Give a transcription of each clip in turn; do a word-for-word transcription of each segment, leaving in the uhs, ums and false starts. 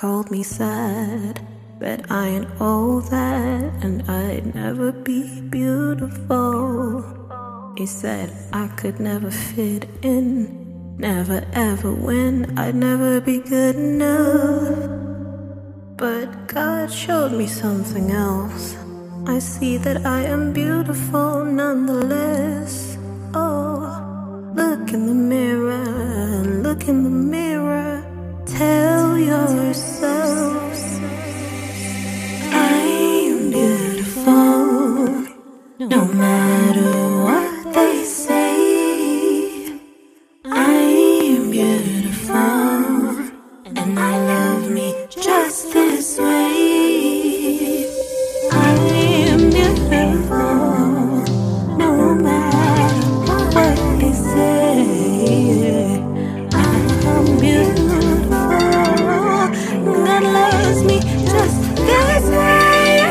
called me sad, but I ain't all that, and I'd never be beautiful. He said I could never fit in, never ever win, I'd never be good enough. But God showed me something else. I see that I am beautiful nonetheless. Oh, look in the mirror, look in the mirror, tell yourselves I'm beautiful, no matter what they say. I'm beautiful, and I love me just this way. I am beautiful, no matter what they say. I'm beautiful, God loves me just this way.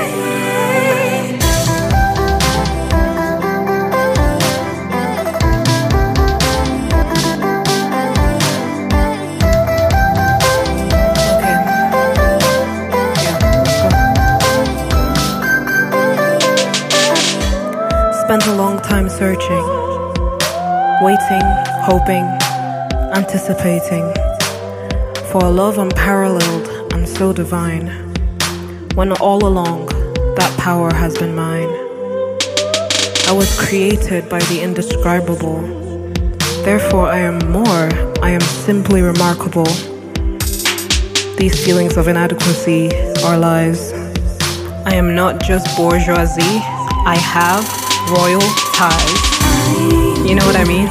Spent a long time searching, waiting, hoping, anticipating for a love unparalleled and so divine, when all along that power has been mine. I was created by the indescribable, therefore I am more, I am simply remarkable. These feelings of inadequacy are lies. I am not just bourgeoisie, I have royal ties. You know what I mean?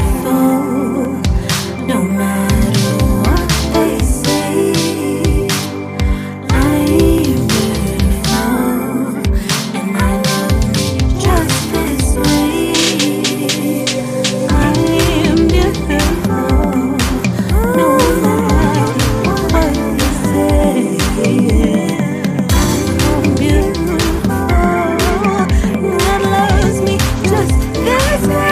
No matter what they say, I'm beautiful, and I love me just this way. I am beautiful, no matter what they say. I'm beautiful, God loves me just this way.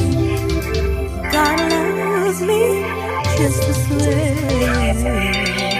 God loves me just this way.